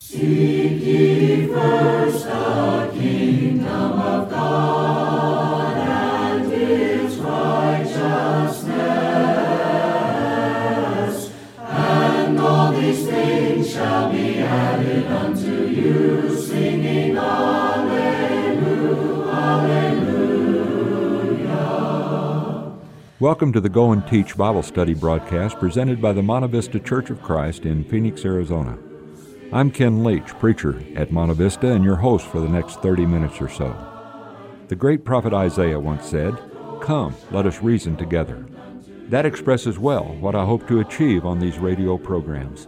Seek ye first the kingdom of God and His righteousness, and all these things shall be added unto you, singing Alleluia, Alleluia. Welcome to the Go and Teach Bible Study broadcast presented by the Monte Vista Church of Christ in Phoenix, Arizona. I'm Ken Leach, preacher at Monte Vista, and your host for the next 30 minutes or so. The great prophet Isaiah once said, "Come, let us reason together." That expresses well what I hope to achieve on these radio programs.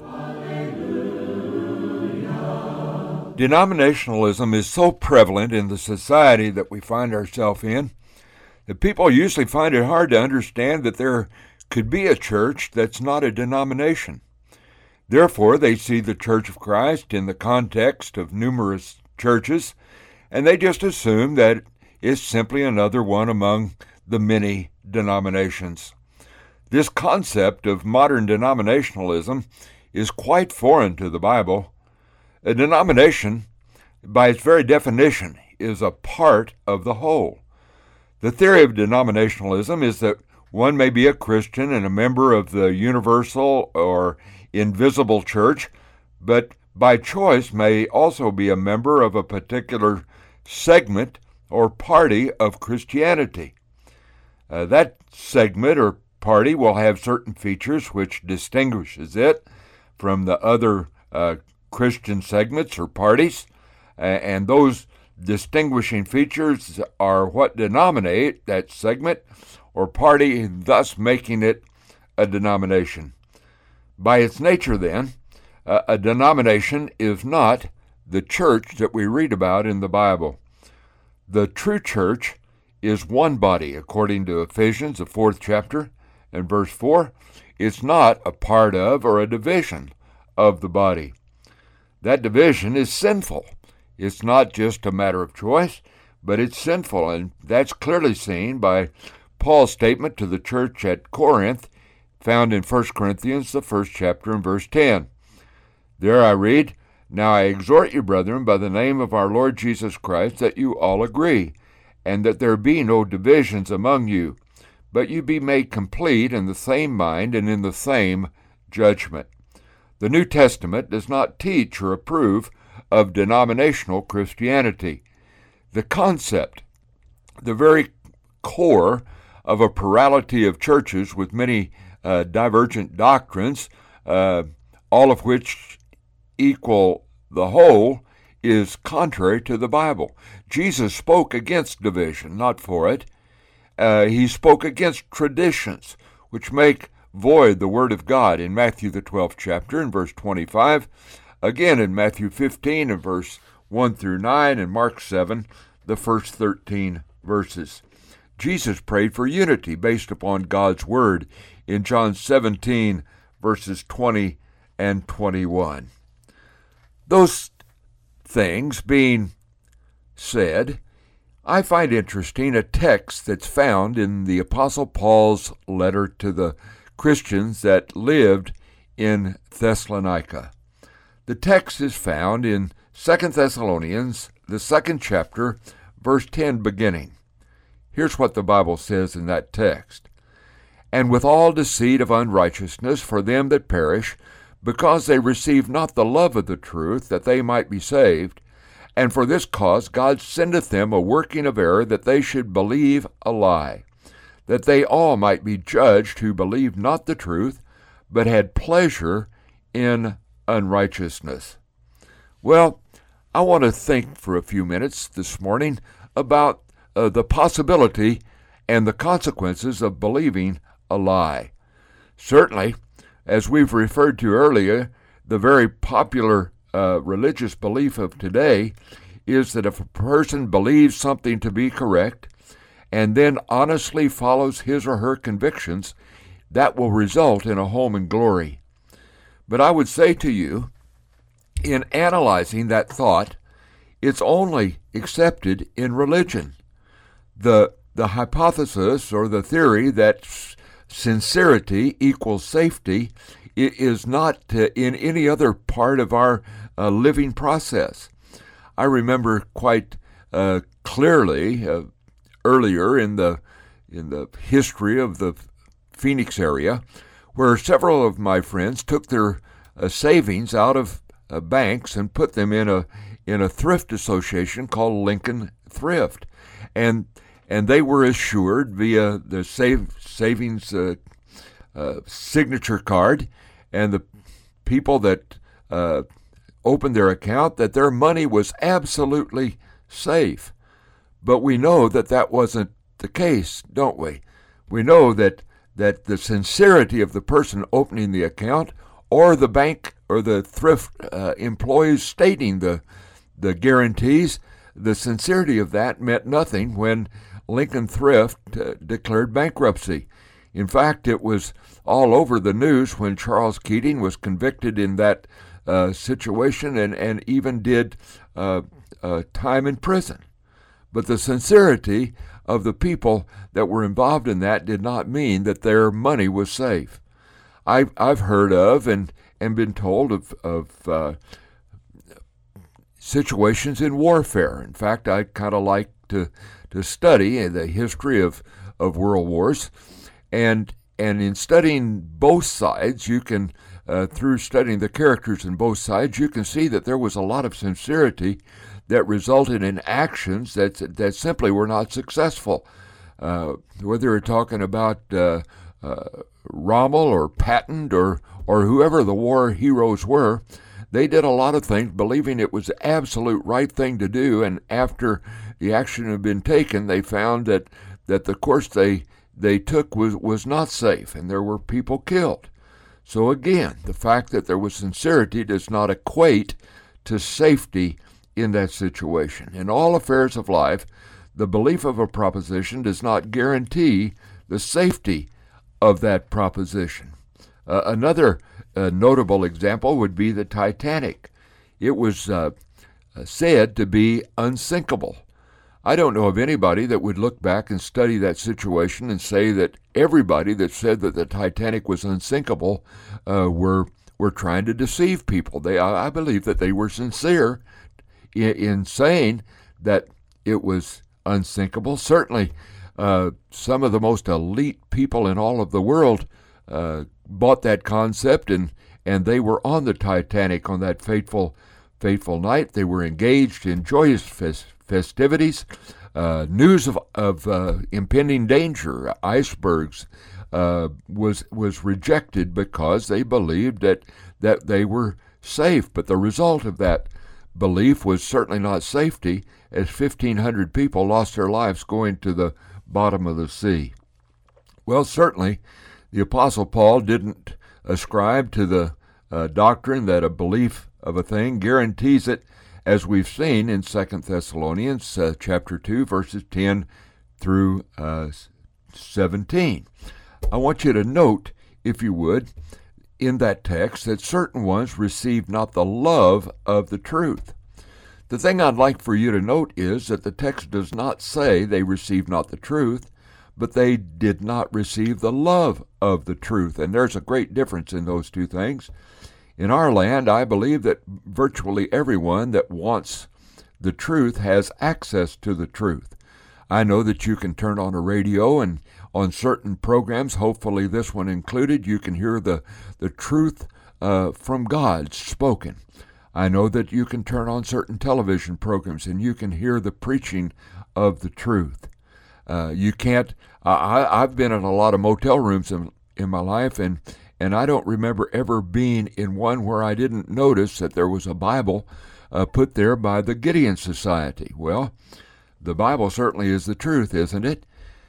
Denominationalism is so prevalent in the society that we find ourselves in that people usually find it hard to understand that there could be a church that's not a denomination. Therefore, they see the Church of Christ in the context of numerous churches, and they just assume that it's simply another one among the many denominations. This concept of modern denominationalism is quite foreign to the Bible. A denomination, by its very definition, is a part of the whole. The theory of denominationalism is that one may be a Christian and a member of the universal or invisible church, but by choice may also be a member of a particular segment or party of Christianity. That segment or party will have certain features which distinguishes it from the other Christian segments or parties, and those distinguishing features are what denominate that segment or party, thus making it a denomination. By its nature, then, a denomination is not the church that we read about in the Bible. The true church is one body, according to Ephesians, the 4th chapter, and verse 4. It's not a part of or a division of the body. That division is sinful. It's not just a matter of choice, but it's sinful, and that's clearly seen by Paul's statement to the church at Corinth, found in 1 Corinthians, the 1st chapter, and verse 10. There I read, "Now I exhort you, brethren, by the name of our Lord Jesus Christ, that you all agree, and that there be no divisions among you, but you be made complete in the same mind and in the same judgment." The New Testament does not teach or approve of denominational Christianity. The concept, the very core of a plurality of churches with many divergent doctrines, all of which equal the whole, is contrary to the Bible. Jesus spoke against division, not for it. He spoke against traditions, which make void the Word of God in Matthew the 12th chapter and verse 25, again in Matthew 15 and verse 1 through 9, and Mark 7, the first 13 verses. Jesus prayed for unity based upon God's Word in John 17, verses 20 and 21. Those things being said, I find interesting a text that's found in the Apostle Paul's letter to the Christians that lived in Thessalonica. The text is found in 2 Thessalonians, the 2nd chapter, verse 10 beginning. Here's what the Bible says in that text. "And with all deceit of unrighteousness for them that perish, because they receive not the love of the truth, that they might be saved. And for this cause God sendeth them a working of error, that they should believe a lie, that they all might be judged who believed not the truth, but had pleasure in unrighteousness." Well, I want to think for a few minutes this morning about the possibility and the consequences of believing a lie. Certainly, as we've referred to earlier, the very popular religious belief of today is that if a person believes something to be correct and then honestly follows his or her convictions, that will result in a home in glory. But I would say to you, in analyzing that thought, it's only accepted in religion. The hypothesis or the theory that sincerity equals safety is not in any other part of our living process. I remember quite clearly earlier in the history of the Phoenix area, where several of my friends took their savings out of banks and put them in a thrift association called Lincoln Thrift, and they were assured via the savings signature card, and the people that opened their account, that their money was absolutely safe. But we know that wasn't the case, don't we? We know that the sincerity of the person opening the account, or the bank or the thrift employees stating the guarantees, the sincerity of that meant nothing when Lincoln Thrift declared bankruptcy. In fact, it was all over the news when Charles Keating was convicted in that situation and even did time in prison. But the sincerity of the people that were involved in that did not mean that their money was safe. I've heard of and been told of situations in warfare. In fact, I kind of like to study the history of world wars, and in studying both sides, you can through studying the characters in both sides, you can see that there was a lot of sincerity that resulted in actions that simply were not successful. Whether you're talking about Rommel or Patton or whoever the war heroes were, they did a lot of things believing it was the absolute right thing to do, and after the action had been taken, they found that the course they took was not safe, and there were people killed. So again, the fact that there was sincerity does not equate to safety in that situation. In all affairs of life, the belief of a proposition does not guarantee the safety of that proposition. Another notable example would be the Titanic. It was said to be unsinkable. I don't know of anybody that would look back and study that situation and say that everybody that said that the Titanic was unsinkable were trying to deceive people. I believe that they were sincere in saying that it was unsinkable. Certainly, some of the most elite people in all of the world bought that concept, and they were on the Titanic on that fateful night. They were engaged in joyous festivities. News of impending danger, icebergs, was rejected because they believed that they were safe. But the result of that belief was certainly not safety, as 1,500 people lost their lives going to the bottom of the sea. Well, certainly, the Apostle Paul didn't ascribe to the doctrine that a belief of a thing guarantees it, as we've seen in 2 Thessalonians chapter 2, verses 10 through 17. I want you to note, if you would, in that text, that certain ones received not the love of the truth. The thing I'd like for you to note is that the text does not say they received not the truth, but they did not receive the love of the truth. And there's a great difference in those two things. In our land, I believe that virtually everyone that wants the truth has access to the truth. I know that you can turn on a radio, and on certain programs, hopefully this one included, you can hear the truth from God spoken. I know that you can turn on certain television programs and you can hear the preaching of the truth. You can't. I've been in a lot of motel rooms in my life, and I don't remember ever being in one where I didn't notice that there was a Bible put there by the Gideon Society. Well, the Bible certainly is the truth, isn't it?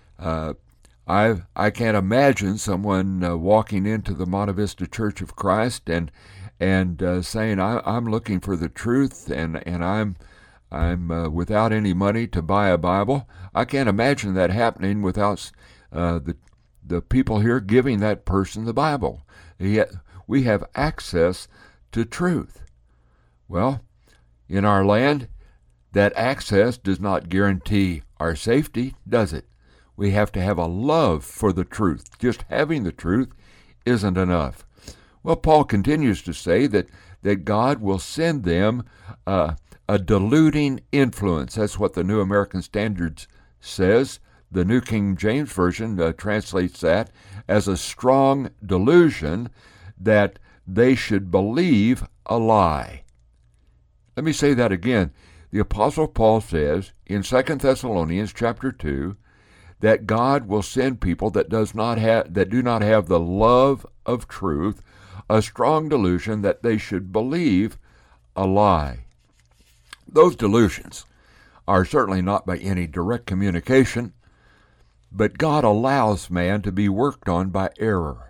I can't imagine someone walking into the Monte Vista Church of Christ and saying, I'm looking for the truth, and I'm without any money to buy a Bible. I can't imagine that happening without the people here giving that person the Bible. Yet we have access to truth. Well, in our land, that access does not guarantee our safety, does it? We have to have a love for the truth. Just having the truth isn't enough. Well, Paul continues to say that God will send them a deluding influence. That's what the New American Standard says. The New King James Version translates that as a strong delusion that they should believe a lie. Let me say that again. The Apostle Paul says in 2 Thessalonians chapter 2 that God will send people that do not have the love of truth, a strong delusion that they should believe a lie. Those delusions are certainly not by any direct communication, but God allows man to be worked on by error.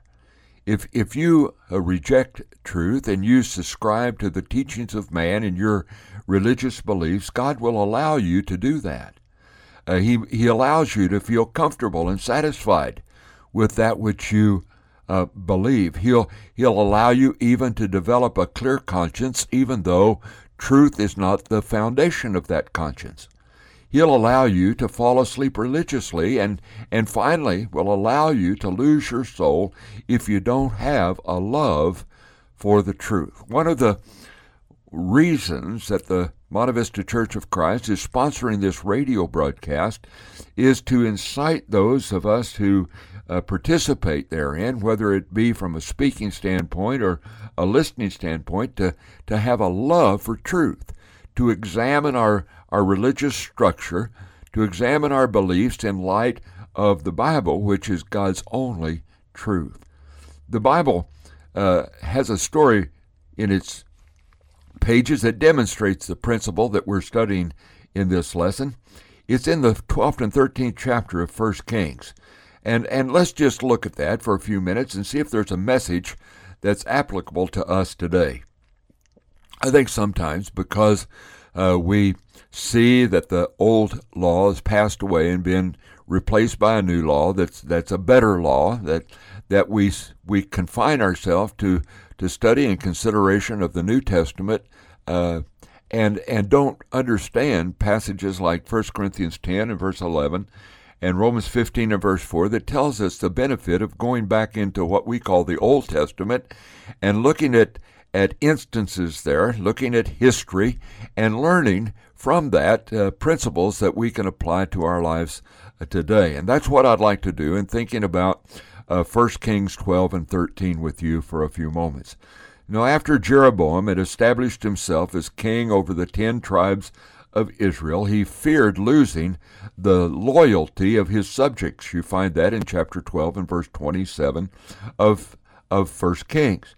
If you reject truth and you subscribe to the teachings of man and your religious beliefs, God will allow you to do that. He allows you to feel comfortable and satisfied with that which you believe. He'll allow you even to develop a clear conscience, even though truth is not the foundation of that conscience. He'll allow you to fall asleep religiously and finally will allow you to lose your soul if you don't have a love for the truth. One of the reasons that the Monte Vista Church of Christ is sponsoring this radio broadcast is to incite those of us who participate therein, whether it be from a speaking standpoint or a listening standpoint, to have a love for truth, to examine our religious structure, to examine our beliefs in light of the Bible, which is God's only truth. The Bible has a story in its pages that demonstrates the principle that we're studying in this lesson. It's in the 12th and 13th chapter of 1 Kings. And let's just look at that for a few minutes and see if there's a message that's applicable to us today. I think sometimes because we see that the old law has passed away and been replaced by a new law that's a better law, that we confine ourselves to study and consideration of the New Testament and don't understand passages like 1 Corinthians 10 and verse 11 and Romans 15 and verse 4 that tells us the benefit of going back into what we call the Old Testament and looking at instances there, looking at history, and learning from that principles that we can apply to our lives today. And that's what I'd like to do in thinking about 1 Kings 12 and 13 with you for a few moments. Now, after Jeroboam had established himself as king over the 10 tribes of Israel, he feared losing the loyalty of his subjects. You find that in chapter 12 and verse 27 of 1 Kings.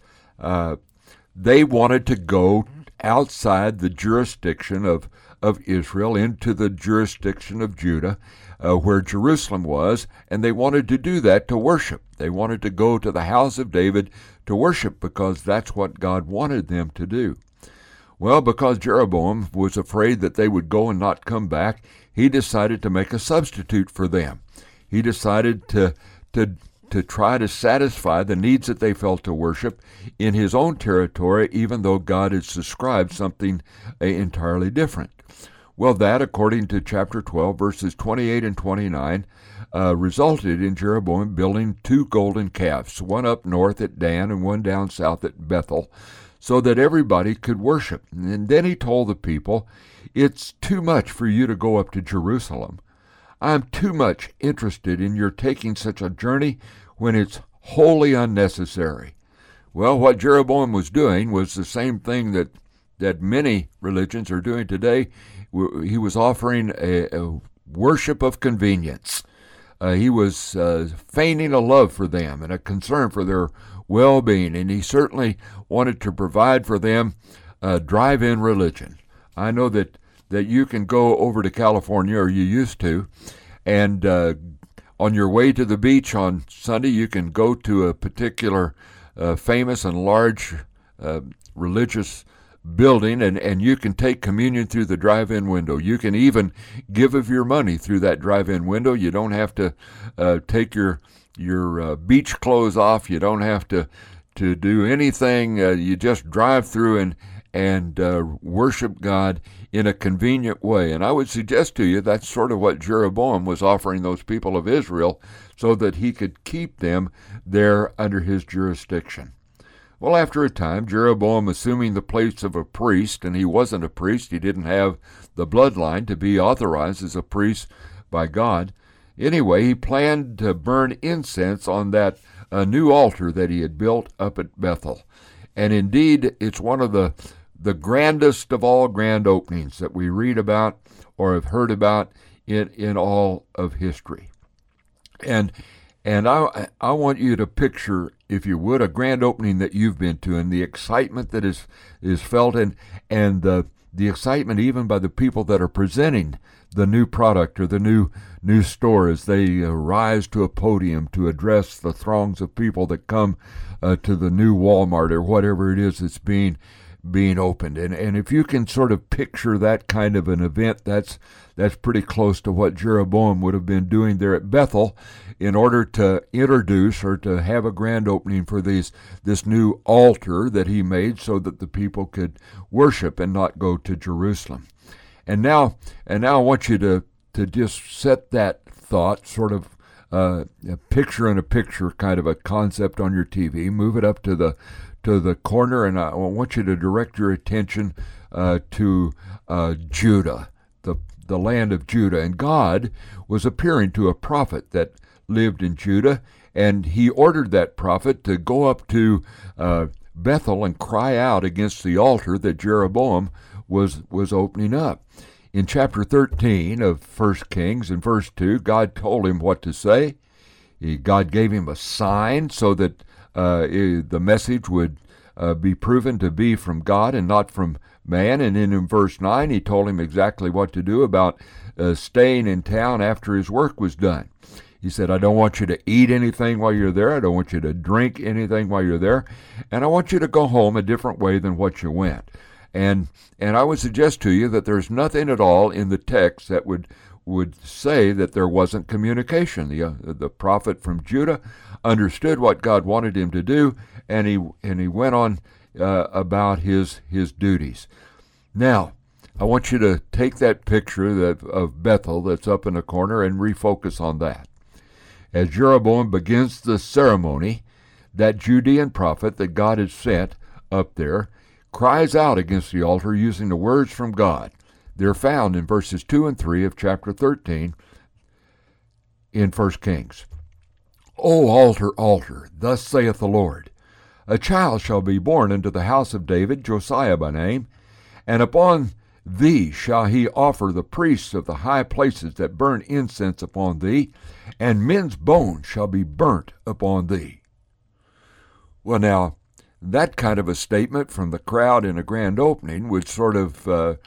They wanted to go outside the jurisdiction of Israel into the jurisdiction of Judah, where Jerusalem was, and they wanted to do that to worship. They wanted to go to the house of David to worship because that's what God wanted them to do. Well, because Jeroboam was afraid that they would go and not come back, he decided to make a substitute for them. He decided to try to satisfy the needs that they felt to worship in his own territory, even though God had prescribed something entirely different. Well, that, according to chapter 12, verses 28 and 29, resulted in Jeroboam building 2 golden calves, one up north at Dan and one down south at Bethel, so that everybody could worship. And then he told the people, "It's too much for you to go up to Jerusalem. I'm too much interested in your taking such a journey when it's wholly unnecessary." Well, what Jeroboam was doing was the same thing that many religions are doing today. He was offering a worship of convenience. He was feigning a love for them and a concern for their well-being, and he certainly wanted to provide for them drive-in religion. I know that you can go over to California, or you used to, and on your way to the beach on Sunday, you can go to a particular famous and large religious building, and you can take communion through the drive-in window. You can even give of your money through that drive-in window. You don't have to take your beach clothes off. You don't have to do anything. You just drive through and worship God in a convenient way. And I would suggest to you that's sort of what Jeroboam was offering those people of Israel so that he could keep them there under his jurisdiction. Well, after a time, Jeroboam, assuming the place of a priest, and he wasn't a priest, he didn't have the bloodline to be authorized as a priest by God. Anyway, he planned to burn incense on that new altar that he had built up at Bethel. And indeed, it's one of the grandest of all grand openings that we read about or have heard about in all of history. And I want you to picture, if you would, a grand opening that you've been to, and the excitement that is felt, and the excitement even by the people that are presenting the new product or the new store as they rise to a podium to address the throngs of people that come to the new Walmart or whatever it is that's being opened. And if you can sort of picture that kind of an event, that's pretty close to what Jeroboam would have been doing there at Bethel in order to introduce or to have a grand opening for this new altar that he made so that the people could worship and not go to Jerusalem. And now I want you to just set that thought, sort of a picture in a picture kind of a concept on your TV, move it up to the corner, and I want you to direct your attention to Judah, the land of Judah. And God was appearing to a prophet that lived in Judah, and he ordered that prophet to go up to Bethel and cry out against the altar that Jeroboam was opening up. In chapter 13 of 1 Kings, in verse 2, God told him what to say. God gave him a sign so that the message would be proven to be from God and not from man. And then in verse 9, he told him exactly what to do about staying in town after his work was done. He said, I don't want you to eat anything while you're there. I don't want you to drink anything while you're there. And I want you to go home a different way than what you went. And I would suggest to you that there's nothing at all in the text that would say that there wasn't communication. The prophet from Judah understood what God wanted him to do, and he went on about his duties. Now, I want you to take that picture of Bethel that's up in the corner and refocus on that. As Jeroboam begins the ceremony, that Judean prophet that God had sent up there cries out against the altar using the words from God. They're found in verses 2 and 3 of chapter 13 in 1 Kings. O altar, altar, thus saith the Lord, a child shall be born unto the house of David, Josiah by name, and upon thee shall he offer the priests of the high places that burn incense upon thee, and men's bones shall be burnt upon thee. Well, now, that kind of a statement from the crowd in a grand opening would sort of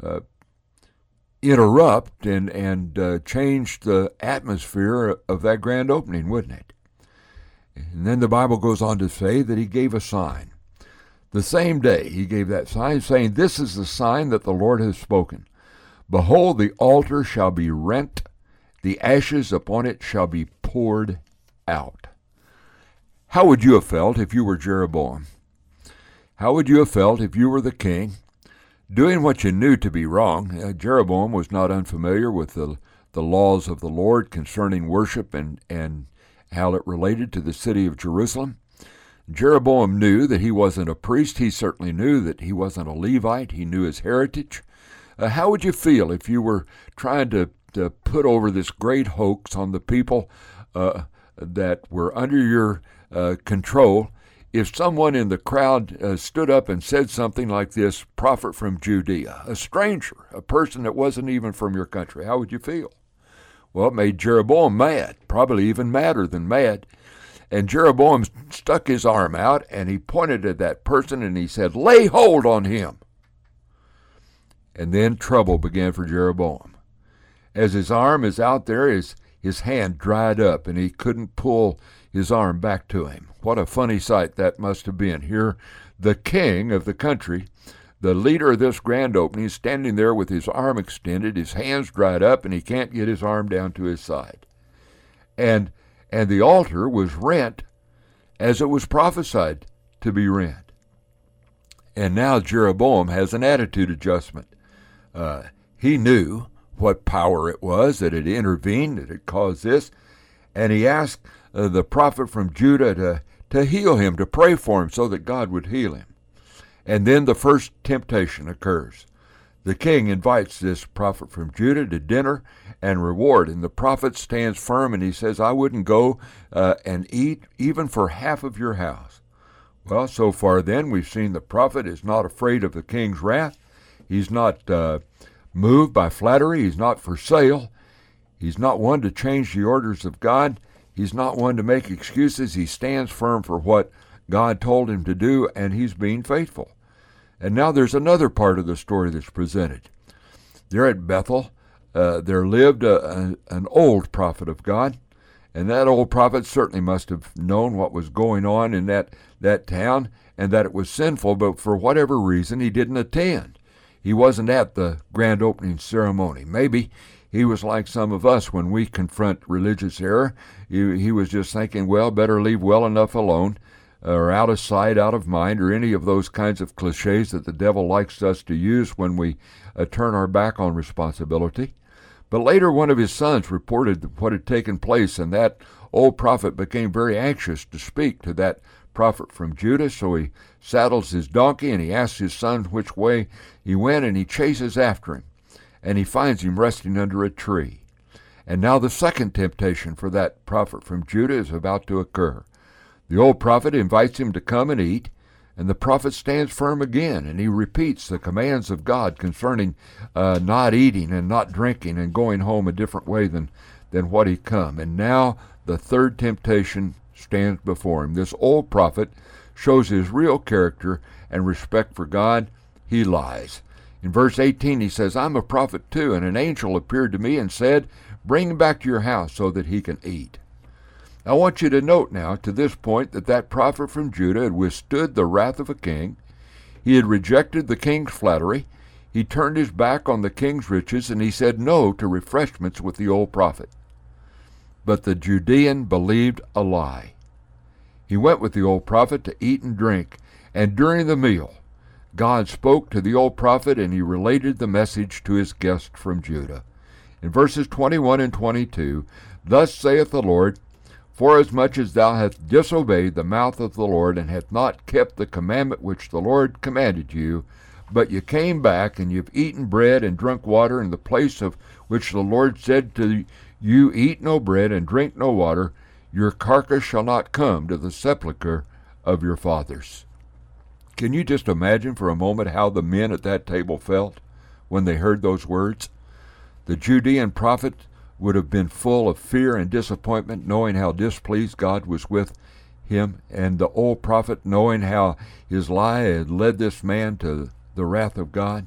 interrupt and change the atmosphere of that grand opening, wouldn't it? And then the Bible goes on to say that he gave a sign. The same day he gave that sign, saying, This is the sign that the Lord has spoken. Behold, the altar shall be rent, the ashes upon it shall be poured out. How would you have felt if you were Jeroboam? How would you have felt if you were the king, doing what you knew to be wrong? Jeroboam was not unfamiliar with the laws of the Lord concerning worship and how it related to the city of Jerusalem. Jeroboam knew that he wasn't a priest. He certainly knew that he wasn't a Levite. He knew his heritage. How would you feel if you were trying to put over this great hoax on the people that were under your control? If someone in the crowd stood up and said something like this, prophet from Judea, a stranger, a person that wasn't even from your country, how would you feel? Well, it made Jeroboam mad, probably even madder than mad. And Jeroboam stuck his arm out, and he pointed at that person, and he said, Lay hold on him. And then trouble began for Jeroboam. As his arm is out there, his hand dried up, and he couldn't pull his arm back to him. What a funny sight that must have been. Here, the king of the country, the leader of this grand opening, is standing there with his arm extended, his hands dried up, and he can't get his arm down to his side. And the altar was rent as it was prophesied to be rent. And now Jeroboam has an attitude adjustment. He knew what power it was that had intervened, that had caused this, and he asked the prophet from Judah to heal him, to pray for him so that God would heal him. And then the first temptation occurs. The king invites this prophet from Judah to dinner and reward, and the prophet stands firm and he says, I wouldn't go and eat even for half of your house. Well, so far then we've seen the prophet is not afraid of the king's wrath. He's not moved by flattery. He's not for sale. He's not one to change the orders of God. He's not one to make excuses. He stands firm for what God told him to do, and he's being faithful. And now there's another part of the story that's presented. There at Bethel, there lived an old prophet of God, and that old prophet certainly must have known what was going on in that town and that it was sinful, but for whatever reason he didn't attend. He wasn't at the grand opening ceremony. Maybe he was like some of us when we confront religious error. He was just thinking, well, better leave well enough alone, or out of sight, out of mind, or any of those kinds of cliches that the devil likes us to use when we turn our back on responsibility. But later one of his sons reported what had taken place, and that old prophet became very anxious to speak to that prophet from Judah, so he saddles his donkey and he asks his son which way he went, and he chases after him, and he finds him resting under a tree. And now the second temptation for that prophet from Judah is about to occur. The old prophet invites him to come and eat, and the prophet stands firm again, and he repeats the commands of God concerning not eating and not drinking and going home a different way than what he come. And now the third temptation stands before him. This old prophet shows his real character and respect for God. He lies. In verse 18 he says, I'm a prophet too, and an angel appeared to me and said, bring him back to your house so that he can eat. I want you to note now to this point that prophet from Judah had withstood the wrath of a king. He had rejected the king's flattery. He turned his back on the king's riches, and he said no to refreshments with the old prophet. But the Judean believed a lie. He went with the old prophet to eat and drink, and during the meal, God spoke to the old prophet, and he related the message to his guest from Judah. In verses 21 and 22, thus saith the Lord, forasmuch as thou hast disobeyed the mouth of the Lord, and hast not kept the commandment which the Lord commanded you, but you came back, and you've eaten bread and drunk water in the place of which the Lord said to you, eat no bread and drink no water, your carcass shall not come to the sepulchre of your fathers. Can you just imagine for a moment how the men at that table felt when they heard those words? The Judean prophet would have been full of fear and disappointment, knowing how displeased God was with him, and the old prophet knowing how his lie had led this man to the wrath of God.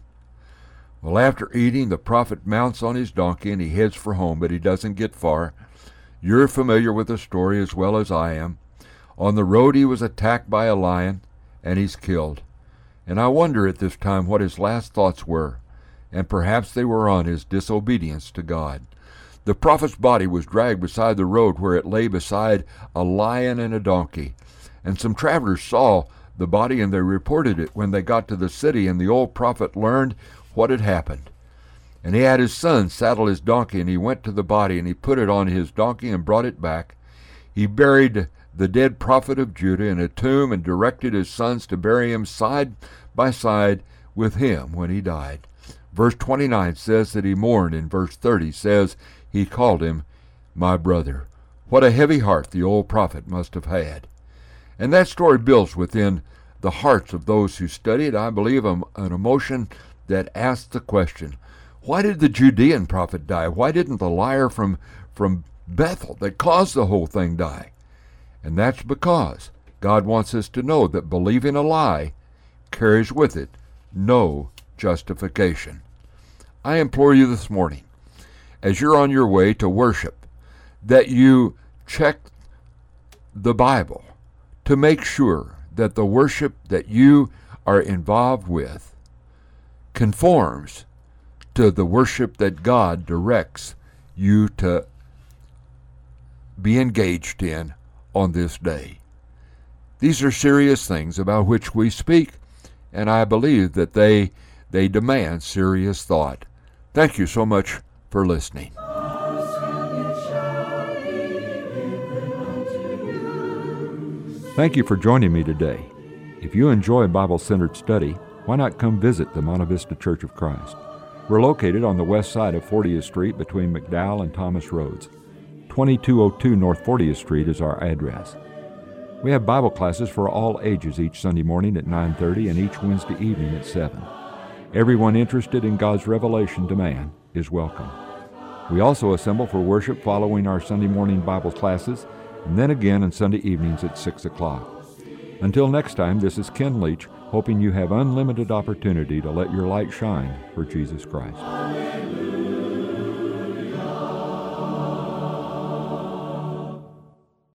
Well, after eating, the prophet mounts on his donkey and he heads for home, but he doesn't get far. You're familiar with the story as well as I am. On the road he was attacked by a lion, and he's killed. And I wonder at this time what his last thoughts were, and perhaps they were on his disobedience to God. The prophet's body was dragged beside the road where it lay beside a lion and a donkey. And some travelers saw the body, and they reported it when they got to the city, and the old prophet learned what had happened. And he had his son saddle his donkey, and he went to the body, and he put it on his donkey and brought it back. He buried the dead prophet of Judah in a tomb and directed his sons to bury him side by side with him when he died. Verse 29 says that he mourned, and verse 30 says he called him my brother. What a heavy heart the old prophet must have had. And that story builds within the hearts of those who study it, I believe, an emotion that asks the question, why did the Judean prophet die? Why didn't the liar from Bethel that caused the whole thing die? And that's because God wants us to know that believing a lie carries with it no justification. I implore you this morning, as you're on your way to worship, that you check the Bible to make sure that the worship that you are involved with conforms to the worship that God directs you to be engaged in on this day. These are serious things about which we speak, and I believe that they demand serious thought. Thank you so much for listening. Thank you for joining me today. If you enjoy Bible-centered study, why not come visit the Monte Vista Church of Christ? We're located on the west side of 40th Street between McDowell and Thomas Roads. 2202 North 40th Street is our address. We have Bible classes for all ages each Sunday morning at 9:30 and each Wednesday evening at 7. Everyone interested in God's revelation to man is welcome. We also assemble for worship following our Sunday morning Bible classes, and then again on Sunday evenings at 6 o'clock. Until next time, this is Ken Leach, hoping you have unlimited opportunity to let your light shine for Jesus Christ.